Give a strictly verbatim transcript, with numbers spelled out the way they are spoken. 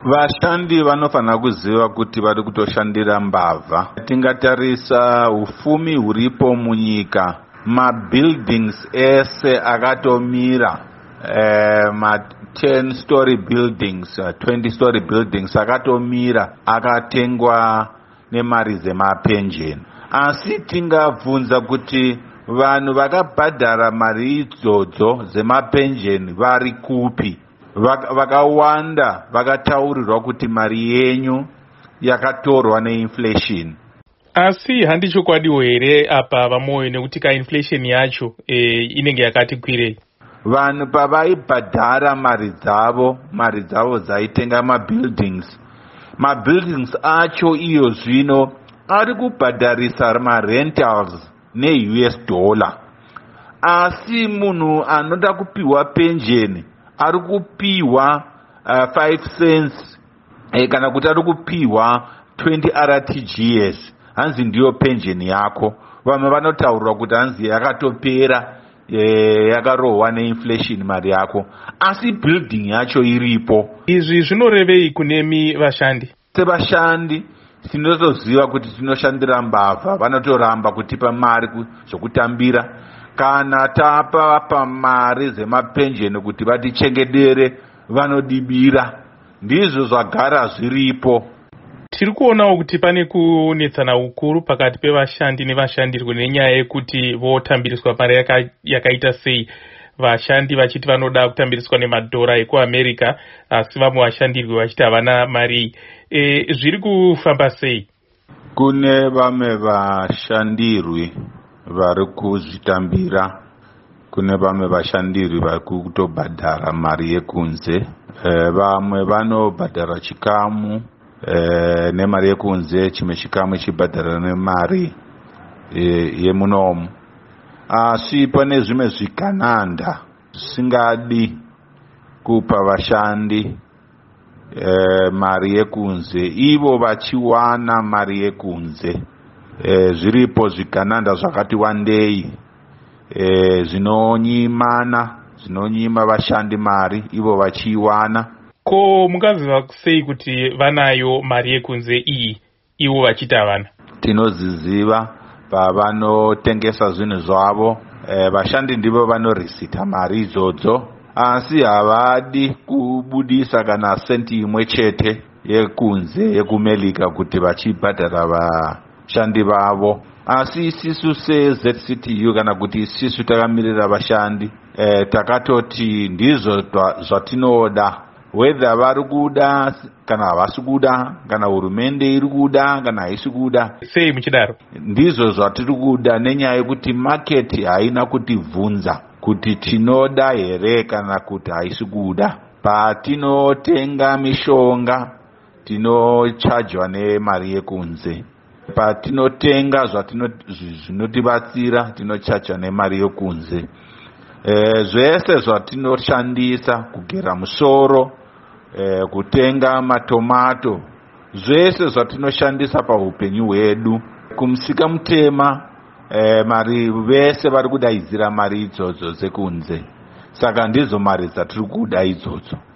Vashandi vanofanira kuziva kuti vari kutoshandira mbavha. Tingatarisa ufumi huripo munyika, mabuildings ese akatomira, eh, ma ten story buildings, twenty story buildings akatomira akatengwa nemari dzemapenjeni. Asi tingabvunza kuti vanhu vakabhadhara mari idzodzo dzemapenjeni vari kupi? Vakawanda vakataurirwa kuti mari yenyu yakatorwa neinflation. Asi handi chokwadiwo here apa vamoyo nekuti ka inflation yacho e, inenge yakati kwirei. Vanhu pavaibhadhara mari dzavo, mari dzavo dzaitenga mabuildings. Mabuildings acho iyo zvino ari kubhadharisa marentals ne-U S dollar. Asi munhu anoda kupiwa penjeni ari kupiwa uh, five cents eh, kana kuti ari kupiwa twenty R T G S. Hanzi ndiyo penjeni yako. Vamwe vanotaurira kuti hanzi yakatopera, eh, yakarohwa neinflation mari yako. Asi building yacho iripo. Izvi zvinorevei kunemi vashandi? Sevashandi tinotoziva kuti tinoshandira mbavha, vanotoramba kutipa mari zvokutambira. Kana tapa pamari dzemapenjeni kuti vatichengetere, vanodibira. Ndizvo zvagara zviripo. Tiri kuonawo kuti pane kunetsana ukuru pakati pevashandi nevashandirwo nenyaya yekuti votambiriswa mari yaka, yakaita sei. Vashandi vachiti vanoda kutambiriswa nemadhora ekuAmerica, asi vamwe vashandirwi vachiti havana mari. E, zviri kufamba sei? Kune vamwe vashandirwi vari kuzvitambira, kune vamwe vashandirwi vari kutobhadhara mari yekunze. E, vamwe vanobhadhara chikamu e, nemari yekunze, chimwe chikamu chibhadhara nemari e, yemunomu. Asi pane zvimwe zvikananda zvisingadi kupa vashandi e, mari yekunze, ivo vachiwana mari yekunze. E, zviripo zvikananda zvakati wandei e, zvinonyimana, zvinonyima vashandi mari, ivo vachiwana. Ko mungaziva sei kuti vanayo mari yekunze iyi, ivo vachiti havana? Tinoziziva pavanotengesa zvinhu zvavo. E, vashandi ndivo vanorisita mari idzodzo, asi havadi kubudisa kana senti imwe chete yekunze yekumelika kuti vachibhadhara vashandi vavo. Asi isisu se-Z C T U kana kuti isisu takamirira vashandi, e, takatoti ndizvo zvatinoda, whether vari kuda kana havasi kuda, kana hurumende iri kuda kana haisi kuda. Sei muchidaro? Ndizvo zvatiri kuda, nenyaya yekuti market haina kutivhunza kuti tinoda here kana kuti haisi kuda. Patinotenga mishonga tinochajwa nemari yekunze. Patinotenga zvinotibatsira tinochajwa nemari yekunze. E, zvese zvatinoshandisa kugera musoro, e, kutenga matomato, zvese zvatinoshandisa paupenyu hwedu, kumusika mutema, e, mari vese vari kudaidzira mari idzodzo dzekunze. Saka ndizo mari dzatiri kuda idzodzo.